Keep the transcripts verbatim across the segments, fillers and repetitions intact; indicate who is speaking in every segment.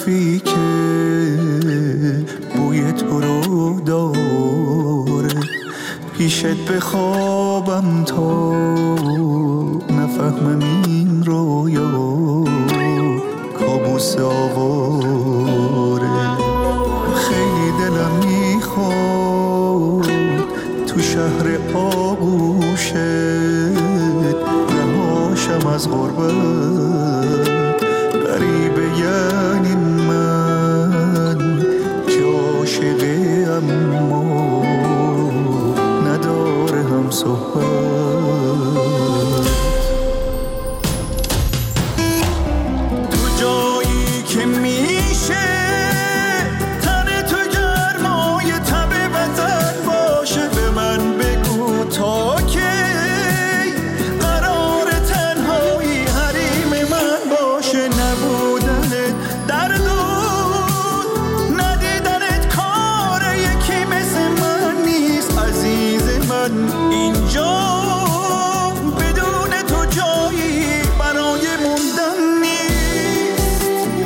Speaker 1: حرفی که بوی تو رو داره، پیشت بخوابم تا نفهمم این رویا کابوس آواره. خیلی دلم میخواد تو شهر آغوشت رهاشم از غربت، غریبه یعنی من که عاشقه اما نداره هم صحبت. تو جایی که میشه تن تو گرمای تب وطن باشه، به من بگو تا کی قرار تنهایی حریم من باشه. نبودنت درد و ندیدنت کار یکی مثل من نیست عزیز من. اینجا بدون تو جایی برای موندن نیست.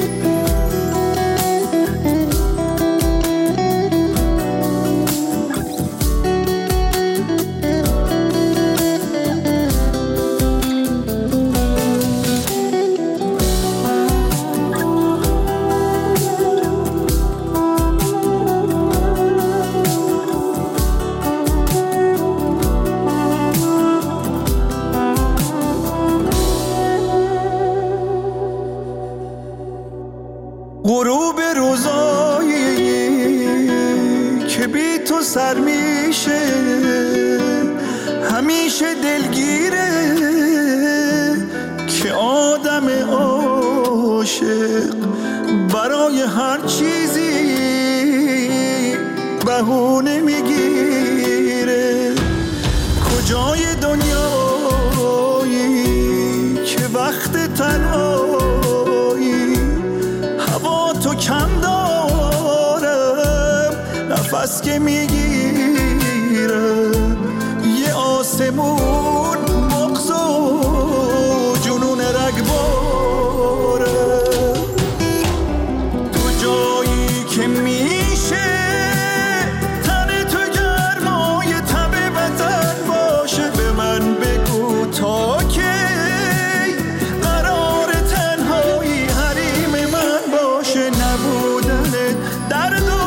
Speaker 1: غروب روزایی که بی تو سر میشه همیشه دلگیره، که آدم عاشق برای هر چیزی بهونه میگیره. کجای دنیایی که وقت تنهایی هوا تو کم دارم، نفس که میگیرم یه آسمون مغز و جنون رگباره. تو جایی که میشه تن تو گرمای تب وطن باشه، به من بگو تا کی قرار تنهایی حریم من باشه. نبودنت درد و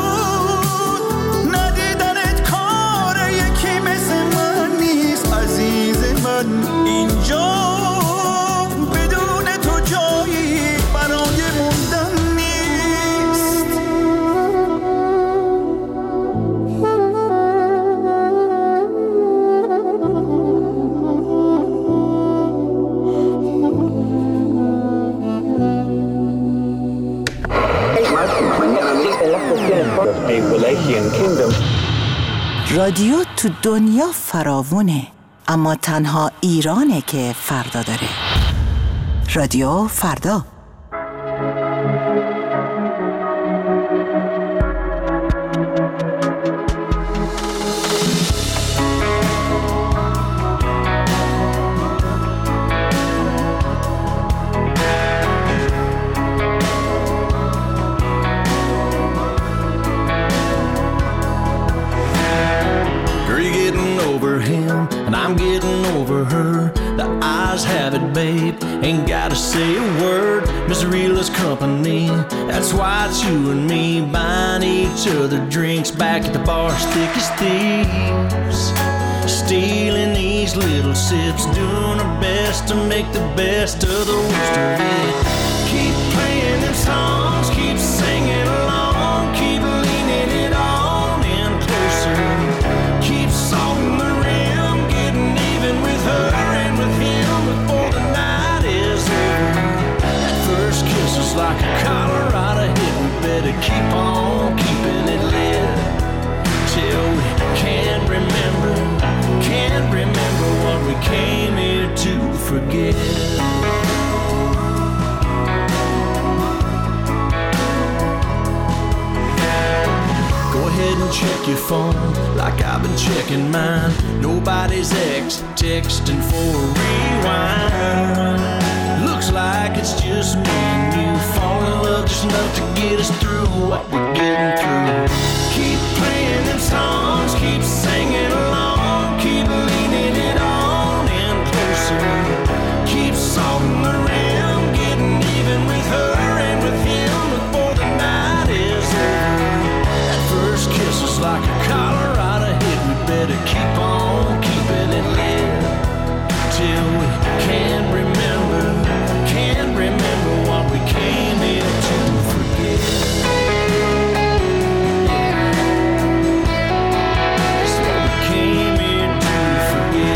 Speaker 1: ندیدنت کار یکی مثل من نیست عزیز من. اینجا بدون تو جایی برای موندن نیست.
Speaker 2: رادیو تو دنیا فراوونه، اما تنها ایرانه که فردا داره. رادیو فردا.
Speaker 3: And I'm getting over her. The eyes have it, babe. Ain't gotta say a word. Misery loves company. That's why it's you and me buying each other drinks back at the bar, thick as thieves. Stealing these little sips, doing our best to make the best of the worst of it. Keep playing them songs, keep singing along, keep leaning it on in closer. Keep salting the rim, getting even with her and with him before the night is over. That first kiss is like a Colorado hit. We better keep on keeping it lit till we can't remember, can't remember what we came here to forget. And check your phone like I've been checking mine. Nobody's ex texting for a rewind. Looks like it's just me and you falling in love love just enough to get us through what we're getting through. Keep playing them songs, keep singing along, keep leaning it on in closer. Keep salting the rim, getting even with her and with him before the night is over. That first kiss was like a Colorado hit. We better keep on keeping it lit till we can't remember, can't remember what we came here to forget. That's what we came here to forget.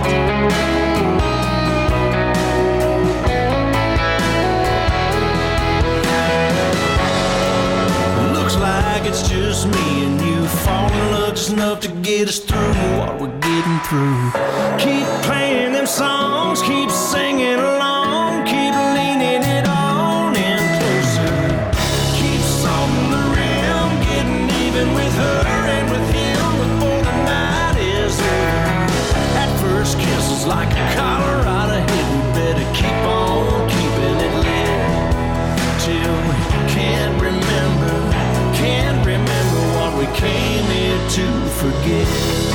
Speaker 3: Looks like it's just me and you fall in love just enough to get us through what we're getting through. Keep playing them songs, keep singing along, keep leaning it on in closer. Keep salting the rim, getting even with her and with him before the night is over. That first kiss was like a Colorado hit. We better keep on keeping it lit till we can't remember, can't remember what we came here to forget.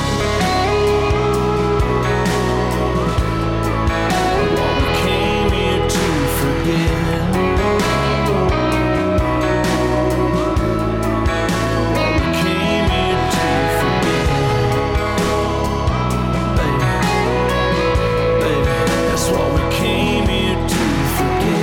Speaker 3: What we came here to forget. What we came here to forget. Baby, baby, that's what we came here to forget.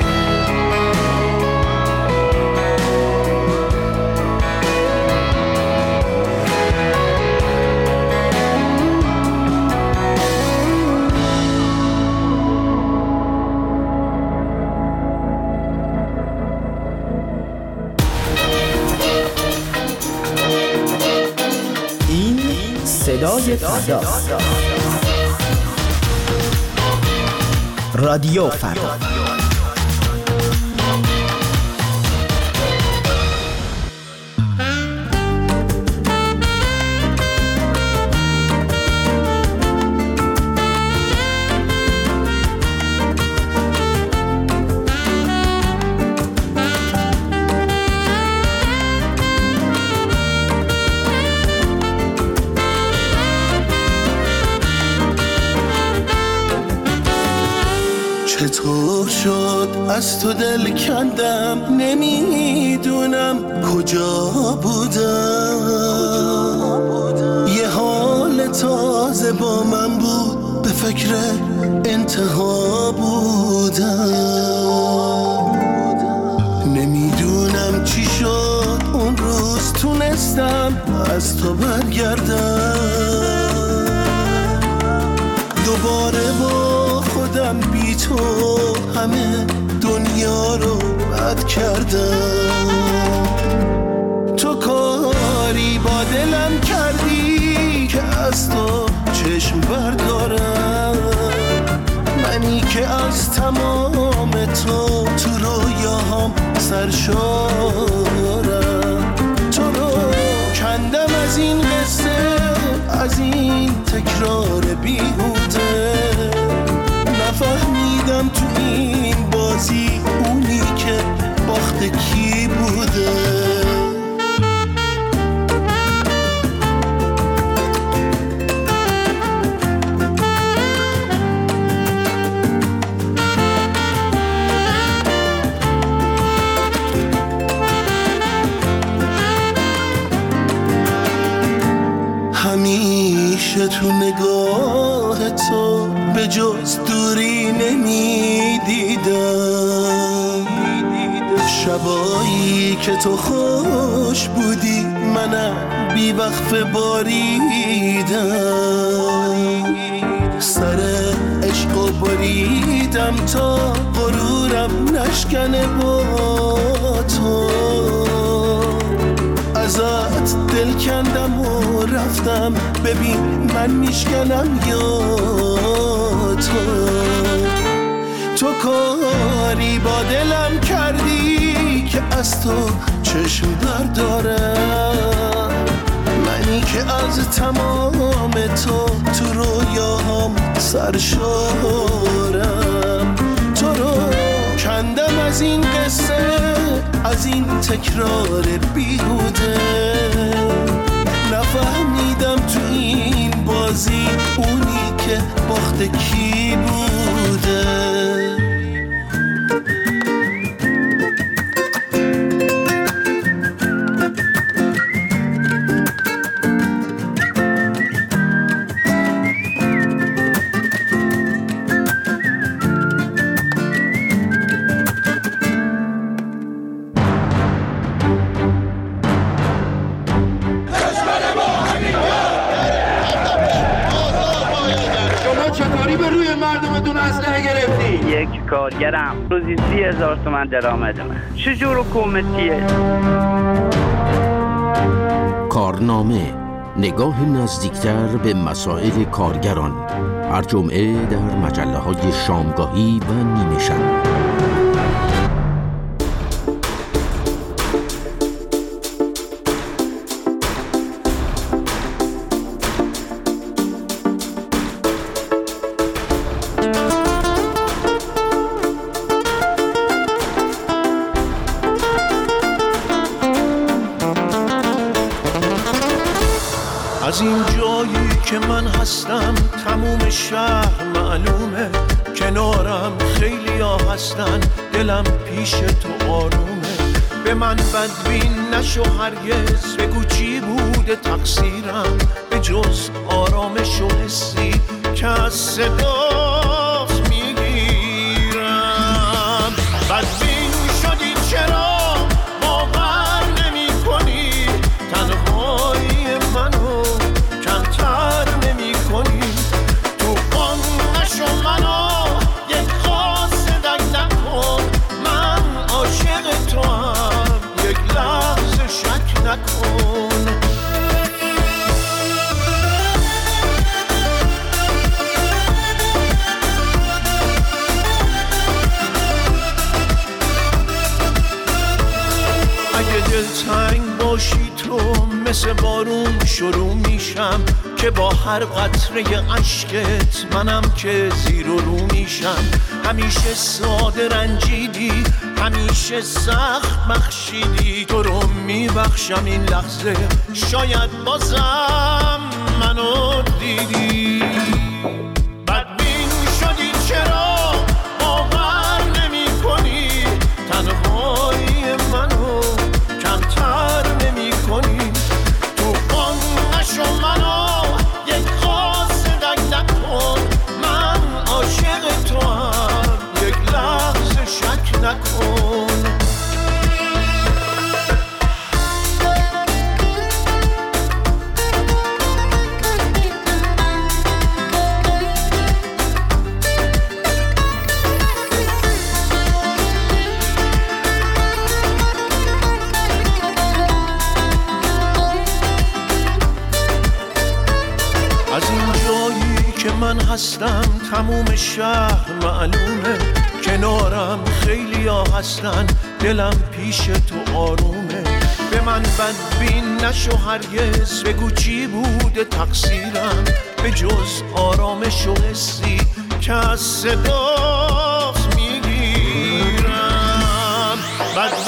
Speaker 4: این صدای فرداست. رادیو فردا.
Speaker 1: چطور شد از تو دل کندم، نمیدونم کجا بودم. یه حال تازه با من بود، به فکر انتها بودم. نمیدونم چی شد اون روز، تونستم از تو برگردم. دوباره با خودم بی تو همه دنیا رو بد کردم. تو کاری با دلم کردی که از تو چشم بردارم. منی که از تمام تو تو رویاهام سرشارم. تو رو کندم از این قصه، از این تکرار بیهوده. نفهمیدم تو این بازی اونی که باخت کی بوده. همیشه تو نگاه تو به جز دوری نمیدیدم. شبایی که تو خوش بودی منم بی وقفه باریدم. سر عشق و بریدم تا غرورم نشکنه با تو. ازت دل کندم و رفتم، ببین من میشکنم یا تو. تو کاری با دلم کردی که از تو چشم بردارم. منی که از تمام تو تو رویاهام سرشارم. تو رو کندم از این قصه، از این تکرار بیهوده. نفهمیدم تو این بازی اونی که باخت کی بوده.
Speaker 5: یک کارگرم روزی سی هزار تومن درآمدمه. چجور حکومتیه؟
Speaker 6: کارنامه، نگاه نزدیکتر به مسائل کارگران، هر جمعه در مجله های شامگاهی و نیمه شب.
Speaker 1: از این جایی که من هستم تموم شهر معلومه، کنارم خیلی ها هستن، دلم پیش تو آرومه. به من بدبین نشو هرگز، بگو چی بوده تقصیرم، به جز آرامش و حسی که از صدات میگیرم. بدبین شدی چرا باور نمی کنی، تنهایی منو کمتر نمی کنی. تو آن نشو منو یک قاصدک نکن، من عاشق تو هم یک لحظه شک نکن. اگه دلتنگ باشی تو مثل بارون شروع میشم، که با هر قطره عشقت منم که زیر و رو میشم. همیشه ساده رنجیدی، همیشه سخت بخشیدی، تو رو میبخشم این لحظه، شاید بازم منو دیدی. بدبین شدی چرا باور نمی کنی، تنهایی منو کمتر نمی کنی. تو آن نشو منو یک قاصدک نکن، من عاشق تو هم یک لحظه شک نکن. از این جایی که من هستم تموم شهر معلومه، کنارم خیلی ها هستن، دلم پیش تو آرومه. به من بدبین نشو هرگز، بگو چی بوده تقصیرم، به جز آرامش و حسی که از صدات میگیرم.